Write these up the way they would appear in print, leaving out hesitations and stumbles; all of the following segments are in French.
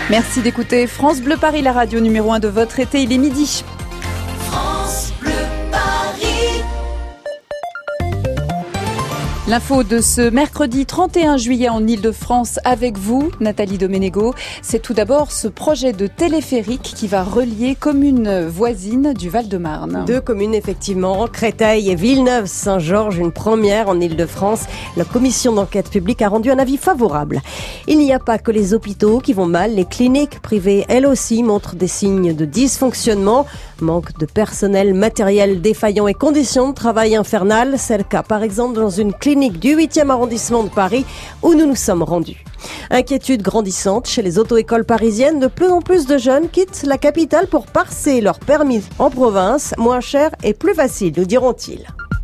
Merci d'écouter France Bleu Paris, la radio numéro 1 de votre été. Il est midi. France Bleu Paris. L'info de ce mercredi 31 juillet en Ile-de-France avec vous, Nathalie Doménego. C'est tout d'abord ce projet de téléphérique qui va relier communes voisines du Val-de-Marne. 2 communes effectivement, Créteil et Villeneuve-Saint-Georges, une première en Ile-de-France. La commission d'enquête publique a rendu un avis favorable. Il n'y a pas que les hôpitaux qui vont mal, les cliniques privées elles aussi montrent des signes de dysfonctionnement. Manque de personnel, matériel défaillant et conditions de travail infernales. C'est le cas par exemple dans une clinique du 8e arrondissement de Paris où nous nous sommes rendus. Inquiétude grandissante chez les auto-écoles parisiennes. De plus en plus de jeunes quittent la capitale pour passer leur permis en province. Moins cher et plus facile, nous diront-ils.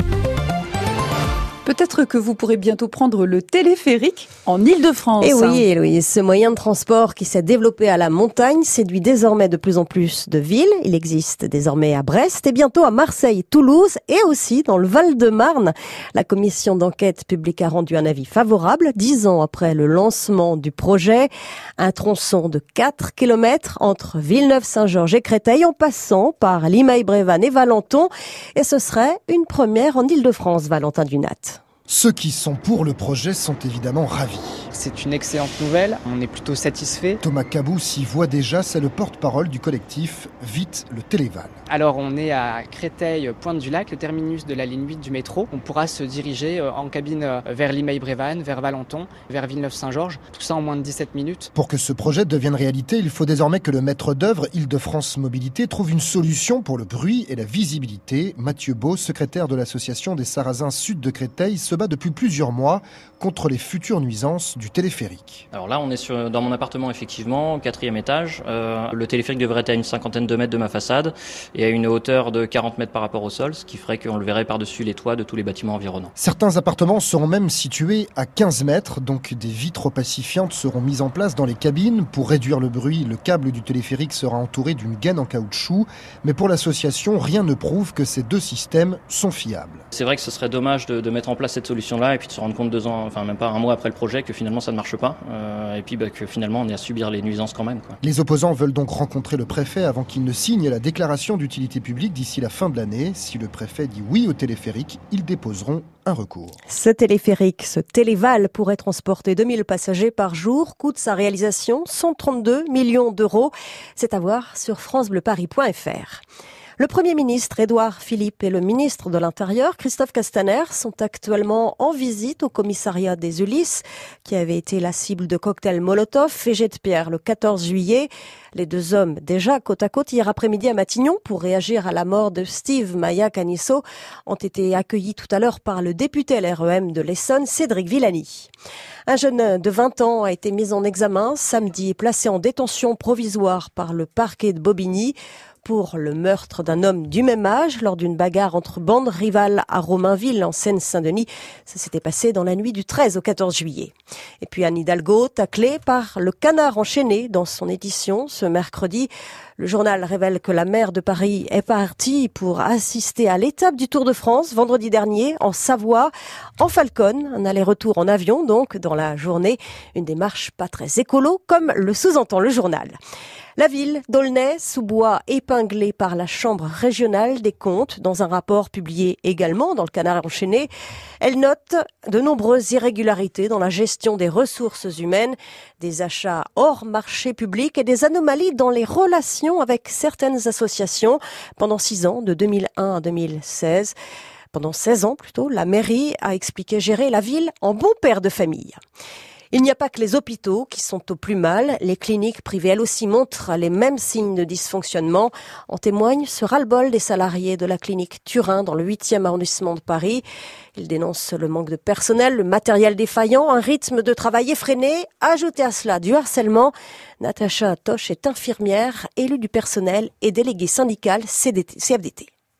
Peut-être que vous pourrez bientôt prendre le téléphérique en Ile-de-France. Et oui, Héloïse, ce moyen de transport qui s'est développé à la montagne séduit désormais de plus en plus de villes. Il existe désormais à Brest et bientôt à Marseille, Toulouse et aussi dans le Val-de-Marne. La commission d'enquête publique a rendu un avis favorable 10 ans après le lancement du projet. Un tronçon de 4 km entre Villeneuve-Saint-Georges et Créteil en passant par Limeil-Brévannes et Valenton. Et ce serait une première en Ile-de-France, Valentin Dunat. Ceux qui sont pour le projet sont évidemment ravis. C'est une excellente nouvelle, on est plutôt satisfait. Thomas Cabou s'y voit déjà, c'est le porte-parole du collectif Vite le Téléval. Alors on est à Créteil, Pointe-du-Lac, le terminus de la ligne 8 du métro. On pourra se diriger en cabine vers Limeil-Brévannes, vers Valenton, vers Villeneuve-Saint-Georges, tout ça en moins de 17 minutes. Pour que ce projet devienne réalité, il faut désormais que le maître d'œuvre Île-de-France Mobilité trouve une solution pour le bruit et la visibilité. Mathieu Beau, secrétaire de l'association des Sarrasins Sud de Créteil, se bat depuis plusieurs mois contre les futures nuisances du téléphérique. Alors là, on est dans mon appartement, effectivement, au 4e étage. Le téléphérique devrait être à une cinquantaine de mètres de ma façade et à une hauteur de 40 mètres par rapport au sol, ce qui ferait qu'on le verrait par-dessus les toits de tous les bâtiments environnants. Certains appartements seront même situés à 15 mètres, donc des vitres opacifiantes seront mises en place dans les cabines. Pour réduire le bruit, le câble du téléphérique sera entouré d'une gaine en caoutchouc. Mais pour l'association, rien ne prouve que ces deux systèmes sont fiables. C'est vrai que ce serait dommage de mettre en place cette solution-là et puis de se rendre compte 2 ans, enfin même pas un mois après le projet, que finalement ça ne marche pas. Et puis que finalement on est à subir les nuisances quand même, quoi. Les opposants veulent donc rencontrer le préfet avant qu'il ne signe la déclaration d'utilité publique d'ici la fin de l'année. Si le préfet dit oui au téléphérique, ils déposeront un recours. Ce téléphérique, ce téléval, pourrait transporter 2000 passagers par jour. Coût de sa réalisation, 132 millions d'euros. C'est à voir sur francebleuparis.fr. Le Premier ministre Édouard Philippe et le ministre de l'Intérieur Christophe Castaner sont actuellement en visite au commissariat des Ulysses, qui avait été la cible de cocktails Molotov et jets de pierre le 14 juillet. Les 2 hommes, déjà côte à côte hier après-midi à Matignon pour réagir à la mort de Steve Maya Canisso, ont été accueillis tout à l'heure par le député LREM de l'Essonne, Cédric Villani. Un jeune de 20 ans a été mis en examen samedi et placé en détention provisoire par le parquet de Bobigny pour le meurtre d'un homme du même âge lors d'une bagarre entre bandes rivales à Romainville en Seine-Saint-Denis. Ça s'était passé dans la nuit du 13 au 14 juillet. Et puis Anne Hidalgo, taclée par le Canard enchaîné dans son édition ce mercredi. Le journal révèle que la maire de Paris est partie pour assister à l'étape du Tour de France vendredi dernier en Savoie, en Falcon, un aller-retour en avion donc dans la journée. Une démarche pas très écolo comme le sous-entend le journal. La ville d'Aulnay-sous-Bois épinglée par la Chambre régionale des comptes dans un rapport publié également dans le Canard enchaîné. Elle note de nombreuses irrégularités dans la gestion des ressources humaines, des achats hors marché public et des anomalies dans les relations avec certaines associations. Pendant 6 ans, de 2001 à 2016, pendant 16 ans plutôt, la mairie a expliqué gérer la ville en bon père de famille. Il n'y a pas que les hôpitaux qui sont au plus mal. Les cliniques privées, elles aussi, montrent les mêmes signes de dysfonctionnement. En témoigne ce ras-le-bol des salariés de la clinique Turin dans le 8e arrondissement de Paris. Ils dénoncent le manque de personnel, le matériel défaillant, un rythme de travail effréné. Ajoutez à cela du harcèlement. Natacha Toche est infirmière, élue du personnel et déléguée syndicale CFDT.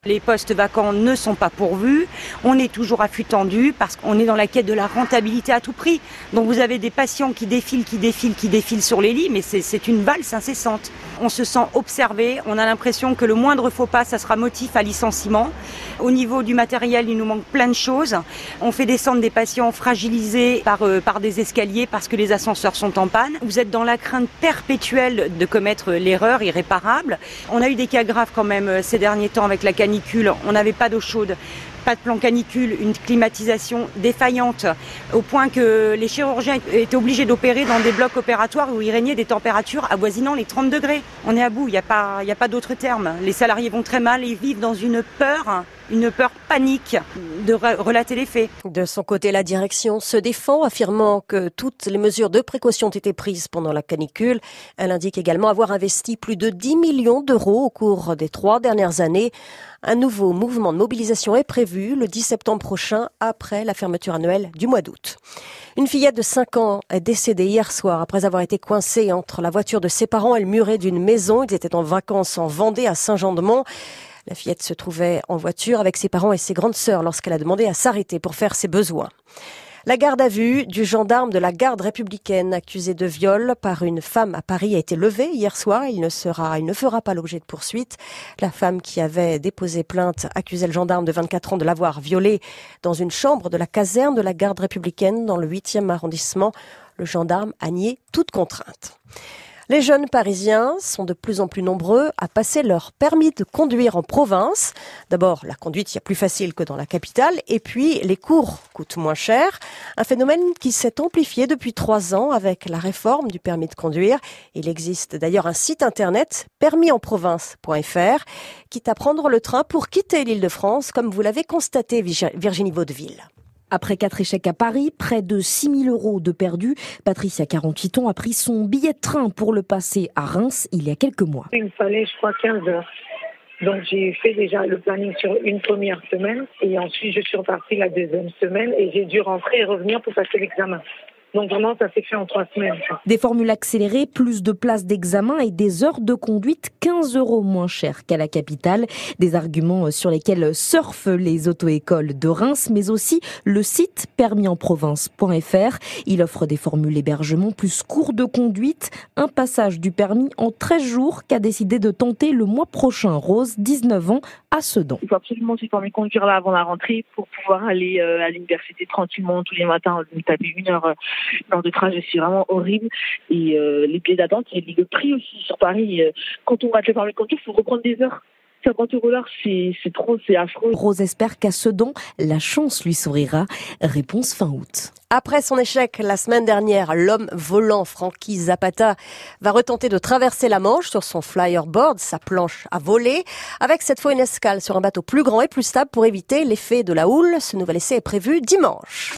Les postes vacants ne sont pas pourvus. On est toujours à flux tendu parce qu'on est dans la quête de la rentabilité à tout prix. Donc vous avez des patients qui défilent sur les lits, mais c'est une valse incessante. On se sent observé, on a l'impression que le moindre faux pas, ça sera motif à licenciement. Au niveau du matériel, il nous manque plein de choses. On fait descendre des patients fragilisés par des escaliers parce que les ascenseurs sont en panne. Vous êtes dans la crainte perpétuelle de commettre l'erreur irréparable. On a eu des cas graves quand même ces derniers temps avec la canicule. On n'avait pas d'eau chaude. Pas de plan canicule, une climatisation défaillante, au point que les chirurgiens étaient obligés d'opérer dans des blocs opératoires où il régnait des températures avoisinant les 30 degrés. On est à bout, il n'y a pas d'autre terme. Les salariés vont très mal et vivent dans une peur panique de relater les faits. De son côté, la direction se défend, affirmant que toutes les mesures de précaution ont été prises pendant la canicule. Elle indique également avoir investi plus de 10 millions d'euros au cours des 3 dernières années. Un nouveau mouvement de mobilisation est prévu le 10 septembre prochain, après la fermeture annuelle du mois d'août. Une fillette de 5 ans est décédée hier soir après avoir été coincée entre la voiture de ses parents et le muret d'une maison. Ils étaient en vacances en Vendée, à Saint-Jean-de-Mont. La fillette se trouvait en voiture avec ses parents et ses grandes sœurs lorsqu'elle a demandé à s'arrêter pour faire ses besoins. La garde à vue du gendarme de la garde républicaine accusé de viol par une femme à Paris a été levée hier soir. Il ne fera pas l'objet de poursuite. La femme qui avait déposé plainte accusait le gendarme de 24 ans de l'avoir violée dans une chambre de la caserne de la garde républicaine dans le 8e arrondissement. Le gendarme a nié toute contrainte. Les jeunes parisiens sont de plus en plus nombreux à passer leur permis de conduire en province. D'abord, la conduite y est plus facile que dans la capitale, et puis les cours coûtent moins cher. Un phénomène qui s'est amplifié depuis 3 ans avec la réforme du permis de conduire. Il existe d'ailleurs un site internet, permisenprovince.fr, quitte à prendre le train pour quitter l'Île-de-France, comme vous l'avez constaté, Virginie Vaudeville. Après 4 échecs à Paris, près de 6 000 € de perdus, Patricia, 48 ans, a pris son billet de train pour le passer à Reims il y a quelques mois. Il me fallait, je crois, 15 heures. Donc j'ai fait déjà le planning sur une première semaine et ensuite je suis repartie la deuxième semaine et j'ai dû rentrer et revenir pour passer l'examen. Donc vraiment, ça s'est fait en 3 semaines. Des formules accélérées, plus de places d'examen et des heures de conduite 15 € moins chères qu'à la capitale. Des arguments sur lesquels surfent les auto-écoles de Reims, mais aussi le site permisenprovince.fr. Il offre des formules hébergement plus cours de conduite. Un passage du permis en 13 jours qu'a décidé de tenter le mois prochain. Rose, 19 ans, à Sedan. Il faut absolument se former conduire là avant la rentrée pour pouvoir aller à l'université tranquillement tous les matins, me taper une heure de trajet, c'est vraiment horrible. Et les billets d'attente, et le prix aussi sur Paris, quand on rate le permis de conduire, il faut reprendre des heures. 50 € l'heure, c'est trop, c'est affreux. Rose espère qu'à Sedan, la chance lui sourira. Réponse fin août. Après son échec la semaine dernière, l'homme volant Frankie Zapata va retenter de traverser la Manche sur son flyerboard, sa planche à voler, avec cette fois une escale sur un bateau plus grand et plus stable pour éviter l'effet de la houle. Ce nouvel essai est prévu dimanche.